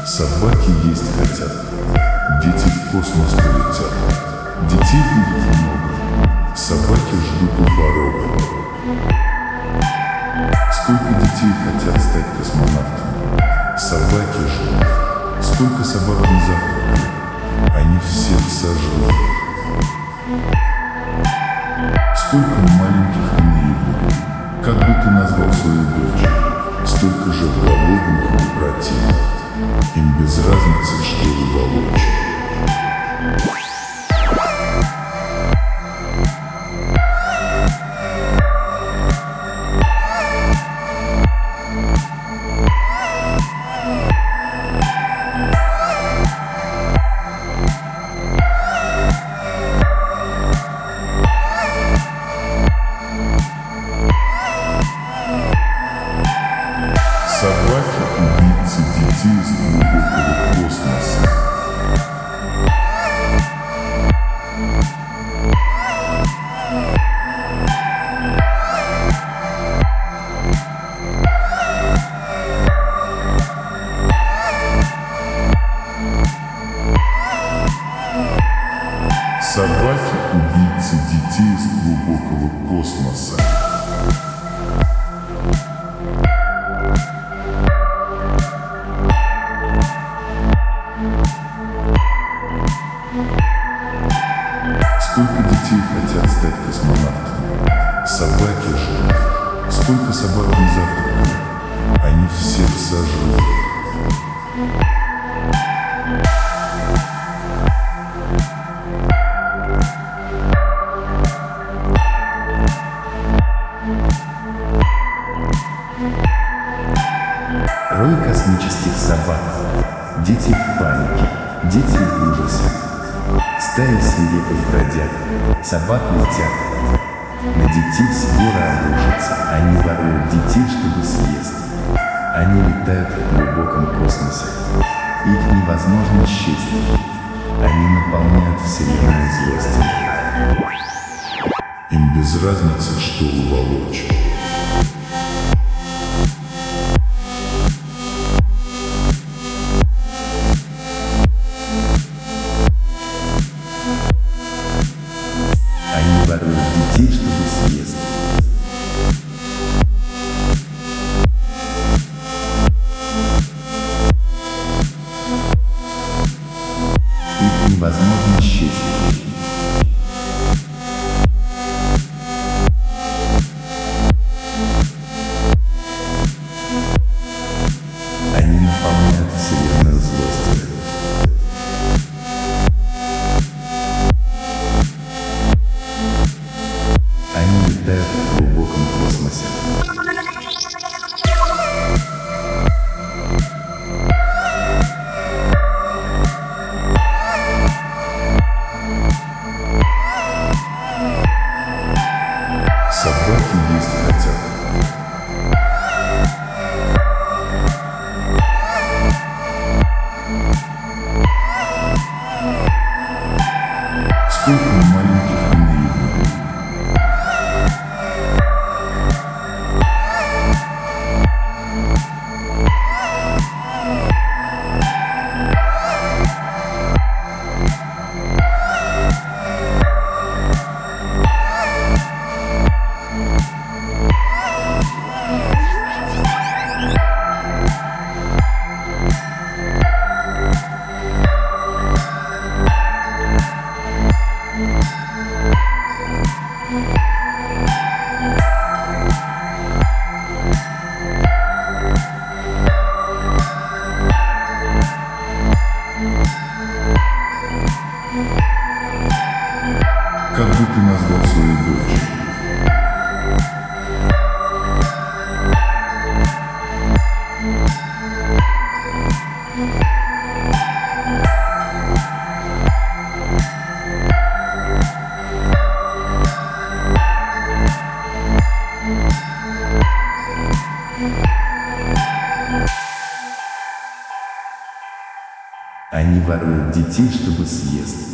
Собаки есть хотят, дети в космос полетят. Детей будет много, собаки ждут у порога. Сколько детей хотят стать космонавтами, собаки ждут. Сколько собак не завтракают, они всех сожрут. Сколько маленьких иных будет, как бы ты назвал свою дочь, столько же голодных и противных. Им без разницы, что уволочь. Собаки — убийцы детей из глубокого космоса. Собаки — убийцы детей из глубокого космоса. Сколько детей хотят стать космонавтами, собаки ждут. Сколько собак не завтракают, они всех сожрут. Рой космических собак. Дети в панике, дети в ужасе. Стаи свирепых бродяг, собак летят. На детей с гора обрушатся, они воруют детей, чтобы съесть. Они летают в глубоком космосе. Их невозможно счесть. Они наполняют вселенную злостью. Им без разницы, что уволочь. Они воруют детей, чтобы съесть. Их невозможно счесть. Они наполняют вселенную злостью. Они летают в глубоком космосе. Собаки есть хотят. Сколько маленьких иных будет. Как бы ты назвал свою дочь? Они воруют детей, чтобы съесть.